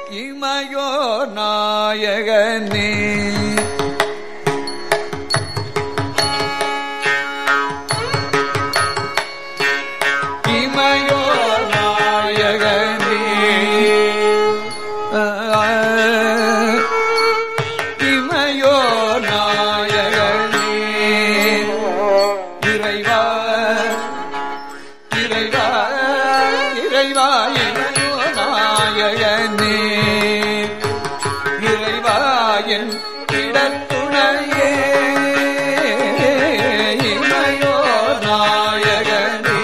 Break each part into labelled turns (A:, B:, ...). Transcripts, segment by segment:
A: இமையோர் நாயகனே இமையோர் நாயகனே இமையோர் நாயகனே இறைவா இறைவா இறைவா இமையோர் நாயகனே இறைவாயன் இடத்துணையே இமையோர் நாயகனே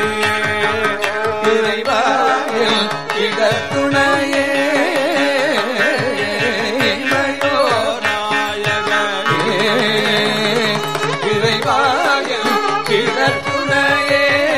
A: இறைவாயன் இடத்துணையே இமையோர் நாயகனே இறைவாயன் இடத்துணையே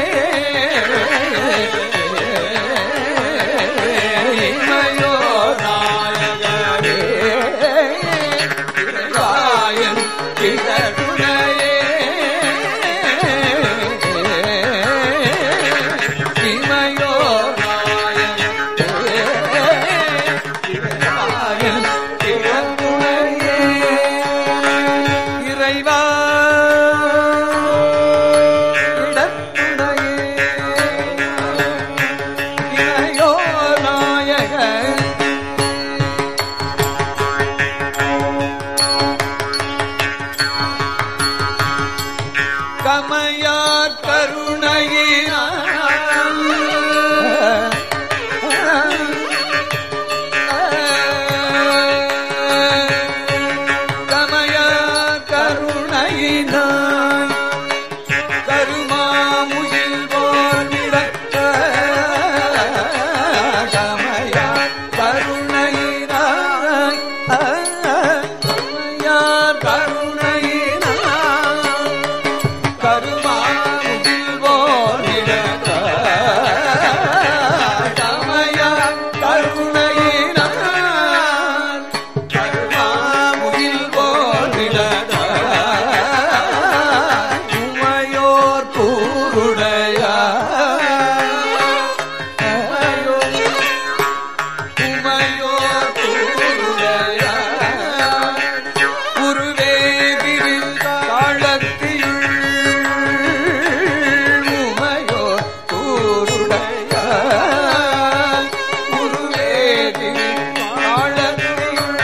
A: கமையார் கருணையினால் கமையார் கருணையினால் கருமாமுகில் போல் விளக்க கமையார் கருணையினால் கமையார் கருணையினால் கருமாமுகில் போல் விளக்க கமையார் கருணையினால் கருமாமுகில் போல் விளக்க உமையோர் கூருடையார் உமையோர் கூருடையார் உருவே விரிந்தாளத்தியுள் உமையோர் கூருடையார் உருவே விரிந்தாளத்தியுள்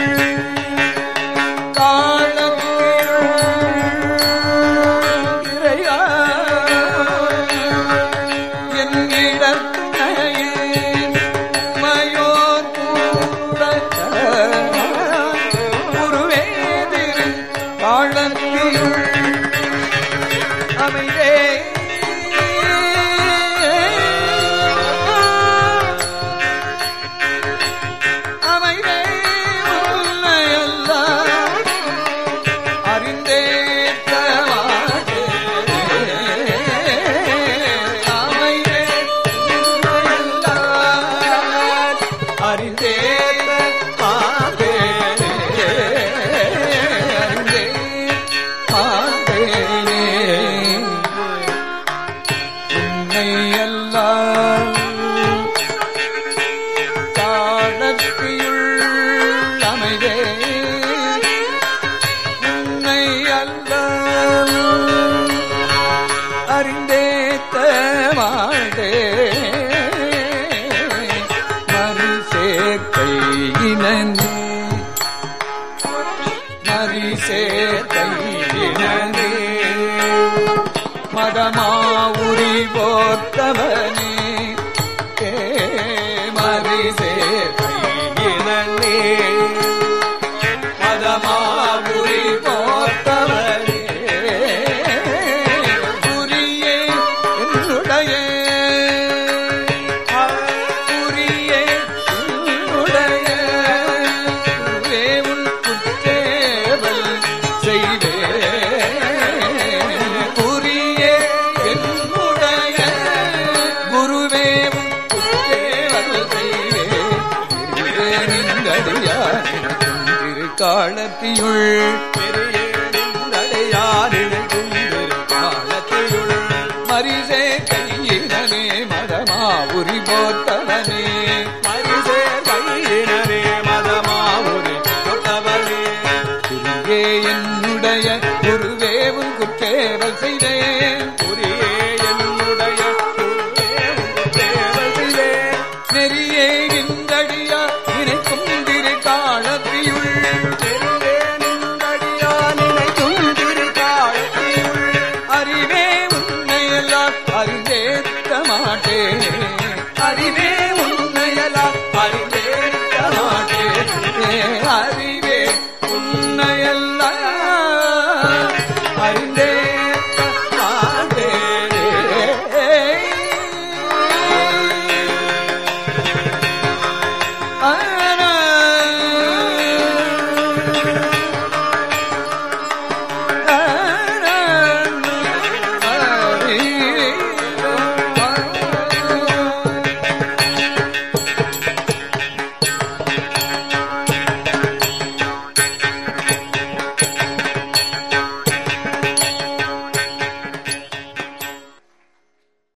A: மதமாவுரி போத்தவனே மரிசே கையினே மதமாவுரி போத்தவனே புரியே என்னுடைய புரியே என்னுடைய வேவுள் குற்றேவல் செய்வே காலத்தியுள்